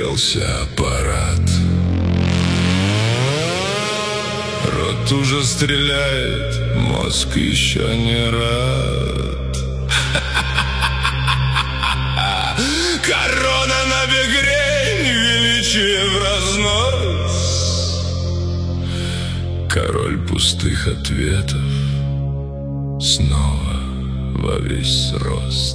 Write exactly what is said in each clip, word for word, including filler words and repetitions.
Разгорелся аппарат, рот уже стреляет, мозг еще не рад. Корона на бигрень, величие в разнос. Король пустых ответов снова во весь рост.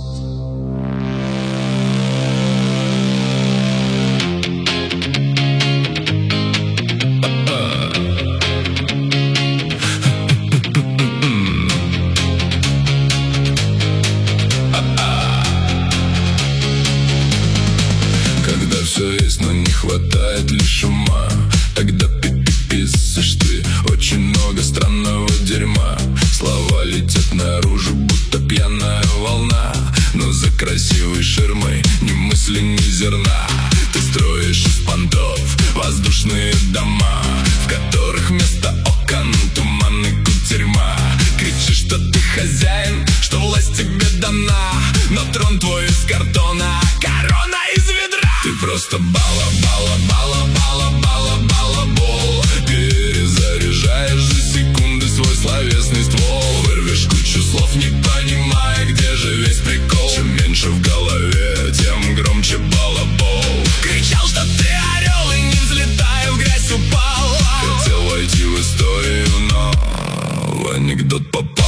Все есть, но не хватает лишь ума. Тогда пи-пи-писаешь ты очень много странного дерьма. Слова летят наружу, будто пьяная волна. Но за красивой ширмой ни мысли, ни зерна. Ты строишь из понтов воздушные дома, в которых вместо окон туман и кутерьма. Кричишь, что ты хозяин, что власть тебе дана, но трон твой из картона, корона из ведра. Ты просто бала-бала-бала-бала-бала-бала-бол. Перезаряжаешь за секунды свой словесный ствол. Вырвешь кучу слов, не понимая, где же весь прикол. Чем меньше в голове, тем громче балабол. Кричал, что ты орел, и не взлетая в грязь упал. Хотел войти в историю, но в анекдот попал.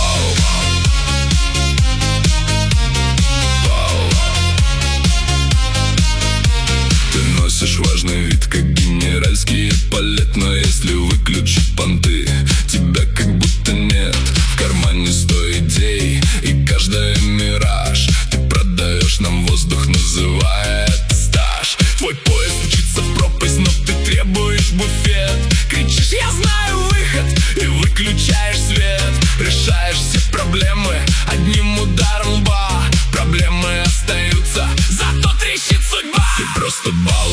Носишь важный вид, как генеральский эполет. Но если выключить понты, тебя как будто нет. В кармане сто идей, и каждая мираж. Ты продаешь нам воздух, называя это стаж. Твой поезд мчится в пропасть, но ты требуешь буфет. Кричишь, я знаю выход, и выключаешь свет. Решаешь все проблемы одним ударом лба. Проблемы остаются, зато трещит судьба. Ты просто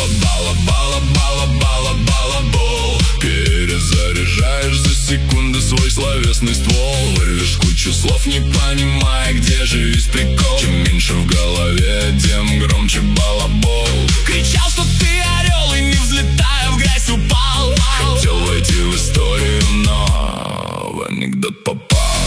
бала-бала-бала-бала-бала-бала-бол. Перезаряжаешь за секунды свой словесный ствол. Вырвешь кучу слов, не понимая, где же весь прикол. Чем меньше в голове, тем громче балабол. Кричал, что ты орел, и не взлетая в грязь упал. Хотел войти в историю, но в анекдот попал.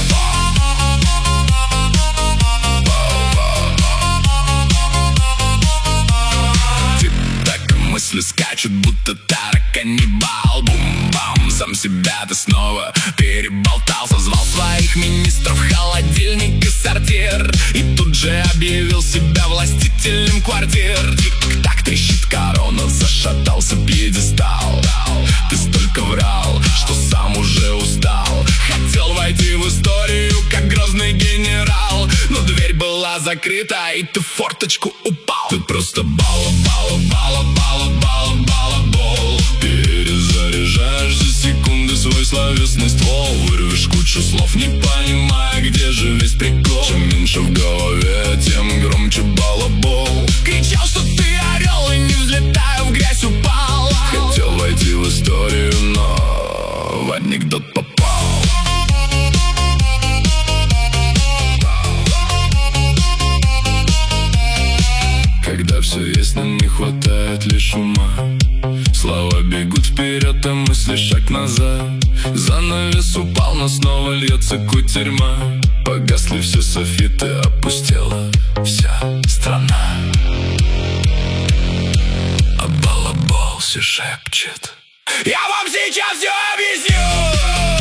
Мысли скачут, будто тараканнибал. Бум-бам, сам себя ты снова переболтал. Созвал своих министров, холодильник и сортир. И тут же объявил себя властителем квартир. Тик-так трещит корона, зашатался пьедестал. Ты столько врал, что сам уже устал. Хотел войти в историю, как грозный генерал, но дверь была закрыта, и ты в форточку упал. Ты просто бала-бала-бала-бала-бала-бала-бол. Перезаряжаешь за секунды свой словесный ствол. Вырвешь кучу слов, не понимая, где же весь прикол. Чем меньше в голове, тем громче балабол. Кричал, что ты орел, и не взлетая в грязь упал. Хотел войти в историю, но в анекдот попал. Когда все есть, но не хватает лишь ума. Слова бегут вперед, а мысли шаг назад. Занавес упал, но снова льется кутерьма. Погасли все софиты, опустела вся страна. А балабол все шепчет: я вам сейчас все объясню.